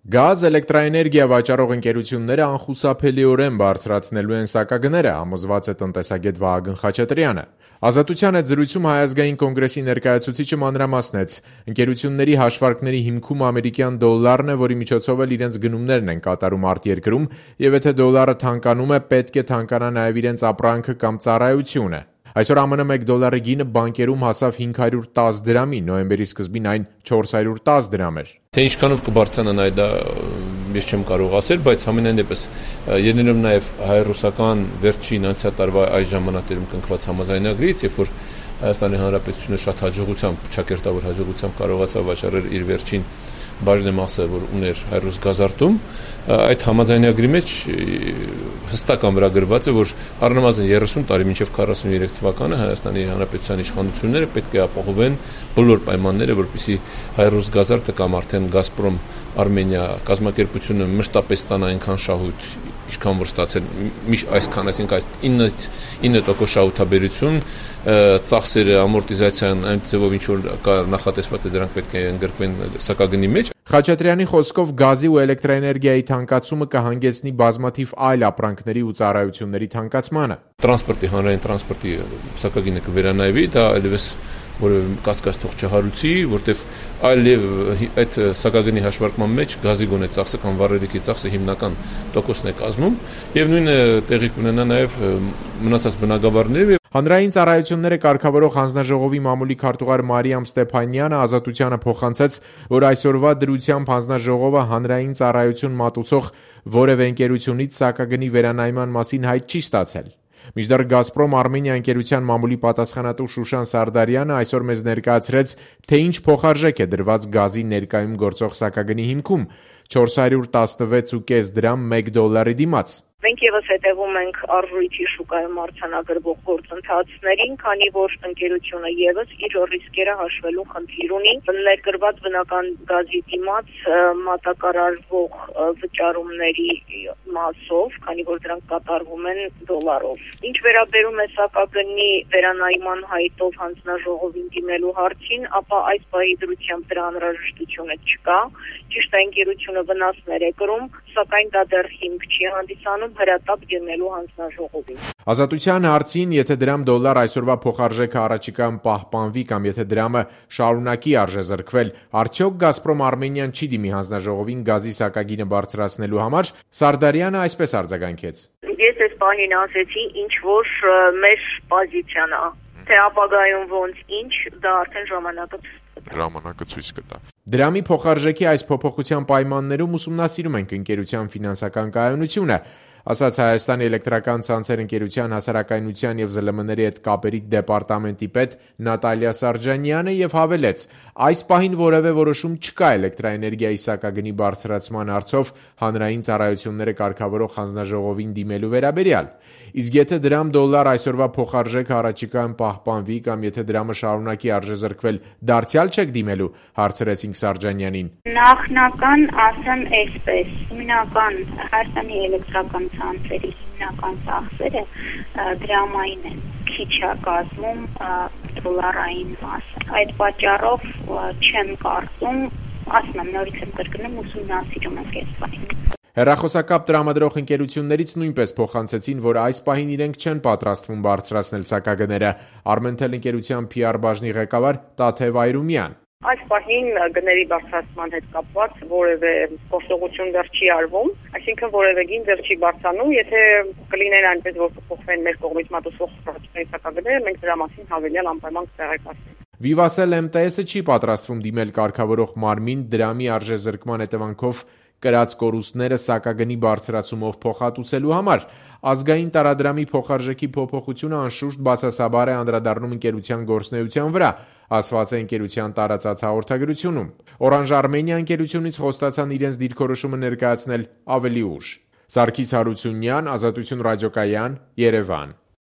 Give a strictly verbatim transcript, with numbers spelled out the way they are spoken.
Գազ, էլեկտրաէներգիա վաճառող ընկերությունները անխուսափելիորեն բարձրացնելու են սակագները, համոզված է տնտեսագետ Վահագն Խաչատրյանը։ Ազատության հետ զրույցում Հայ ազգային կոնգրեսի ներկայացուցիչը մանրամասնեց. ընկերությունների հաշվարկների հիմքում ամերիկյան դոլարն է, որի միջոցով էլ իրենց գնումներն են կատարում արտերկրում, եւ եթե դոլարը թանկանում է, պետք է թանկանա նաեւ իրենց ապրանքը կամ ծառայությունը։ Այսօր ԱՄՆ մեկ դոլարի գինը բանկերում հասավ հինգ հարյուր տասը դրամի, նոյեմբերի սկզբին այն չորս հարյուր տասը դրամ էր։ Թե ինչքանով կբարձրանա դա ես չեմ կարող ասել, բայց համենայն դեպս ելնելով նաև հայ-ռուսական վերջին անցյալ տարվա այս ժամանակներում կնքված համաձայնագրից, երբ որ Հայաստանի Հանրապետությունը շատ հաջողությամբ, ճակերտավոր հաջողությամբ կարողացավ վաճառել իր վերջին բաժնեմասը, որ ուներ հայ-ռուս գազարտում, այդ համաձայնագրի մեջ հստակ ամրագրված է, որ առնվազն երեսուն տարի մինչև քառասունուերեք թվականը Հայաստանի Հանրապետության իշխանությունները պետք է ապահովեն բոլոր պայմանները, որպեսզի հայ-ռուս գազարտը կամ արդեն Գազպրոմ Արմենիա կազմակերպությունը մշտապես ստանա այնքան շահույթ, ինչքան որ ստացել միշտ այսքան, այսինքն այս իննից ինը տոկոս շահութաբերություն, ծախսերը, ամորտիզացիան, այն ձևով ինչ որ կա նախատեսված է դրանք պետք է ընդգրկվեն սակագնի մեջ։ Խաչատրյանի խոսքով գազի ու էլեկտրաէներգիայի թանկացումը կհանգեցնի բազմաթիվ այլ ապրանքների ու ծառայությունների թանկացմանը։ Տրանսպորտի, հանրային տրանսպորտի սակագինը կվերանայվի, դա այլևս որևէ կասկած թող չհարուցի, որտեվ այլև այդ սակագնի հաշվարկման մեջ գազի գոնե ծախսը կամ վառելիքի ծախսը հիմնական տոկոսն է կազմում, եւ նույնը տեղի կունենա նաեւ մնացած բնագավառներով։ Հանրային ծառայությունները կարգավորող հանձնաժողովի մամուլի քարտուղար Մարիամ Ստեփանյանը Ազատությանը փոխանցեց, որ այսօրվա դրությամբ հանձնաժողովը հանրային ծառայություն մատուցող որևէ ընկերությունից սակագնի վերանայման մասին հայտ չի ստացել։ Մինչդեռ Գազպրոմ Արմենիա ընկերության մամուլի պատասխանատու Շուշան Սարդարյանը այսօր մեզ ներկայացրեց, թե ինչ փոխարժեք է դրված գազի ներկայում գործող սակագնի հիմքում՝ չորս հարյուր տասնվեց ու կես դրամ մեկ դոլարի դիմաց։ Մենք եւս հետևում ենք արժույթի շուկայում արձանագրվող գործընթացներին, քանի որ ընկերությունը եւս իր ռիսկերը հաշվելու խնդիր ունի։ Ներկրված բնական գազի դիմաց մատակարարվող վճարումների մասով, քանի որ դրանք կատարվում են դոլարով։ Ինչ վերաբերում է սակագնի վերանայման հայտով հանձնաժողովին դիմելու հարցին, ապա այս պահի դրությամբ դրա անհրաժեշտությունը չկա։ Ճիշտ է, ընկերությունը վնասներ է կրում, սակայն դա դեռ հիմք չի հանդիսանում հրատապ դիմելու հանձնաժողովին։ Ազատության հարցին, եթե դրամ դոլար այսօրվա փոխարժեքը առաջիկայում պահպանվի կամ եթե դրամը շարունակի արժեզրկվել, արդյոք Գազպրոմ Արմենիան չի դիմի հանձնաժողովին գազի սակագինը բարձրացնելու համար, Սարդարյանը այսպես արձագանքեց. Ես այս պահին ասեցի, ինչ որ մեր պոզիցիան է, թե ապագայում ոնց ինչ, դա արդեն ժամանակը ժամանակը ցույց կտա։ Դրամի փոխարժեքի այս փոփոխության պայմաններում ուսումնասիրում ենք ընկերության ֆինանսական կայունությունը, ասաց Հայաստանի էլեկտրական ցանցեր ընկերության հասարակայնության եւ զլ մ-ների հետ կապերի դեպարտամենտի պետ Նատալիա Սարջանյանը եւ հավելեց. այս պահին որևէ որոշում չկա էլեկտրաէներգիայի սակագնի բարձրացման հարցով հանրային ծառայությունները կարգավորող հանձնաժողովին դիմելու վերաբերյալ։ Իսկ եթե դրամ դոլար այսօրվա փոխարժեքը առաջիկայում պահպանվի կամ եթե դրամը շարունակի արժեզրկվել, դարձյալ չեք դիմելու, հարցրեցինք Սարջանյանին։ Նախնական ասեմ այսպես, հիմնական Հայաստանի էլեկտրական ցանցերի հիմնական ծախսերը դրամային են, քիչ է կազմում դոլարային մասը։ Այդ պատճառով չեմ կարծում, ասում եմ նորից եմ կրկնում, ուսումնասիրում ենք այս պահին։ Հեռախոսակապ տրամադրող ընկերություններից նույնպես փոխանցեցին, որ այս պահին իրենք չեն պատրաստվում բարձրացնել սակագները։ Armentel ընկերության P R բաժնի ղեկավար Տաթև Այրումյան. Այս պահին գների բարձրացման հետ կապված որևէ գործողություն դեռ չի արվում, այսինքն որևէ գին դեռ չի բարձրանում, եթե կլինեն այնպես, որ կփոխվեն մեր կողմից մատուցվող սակագները, մենք դրա մասին հավելյալ անպայման կտեղեկացնենք։ Vivatel M T S-ը չի պատրաստվում դիմել կարգավորող մարմին դրամի արժեզրկման հետևանքով կրած կորուստները սակագնի բարձրացումով փոխհատուցելու համար։ Ազգային տարադրամի փոխարժեքի փոփոխությունը անշուշտ բացասաբար է անդրադառնում ընկերության գործունեության վրա, ասված է ընկերության տարածած հաղորդագրությունում։ Orange Armenia ընկերությունից խոստացան իրենց դիրքորոշումը ներկայացնել ավելի ուշ։ Սարգիս Հարությունյան, Ազատություն ռադիոկայան, Երևան։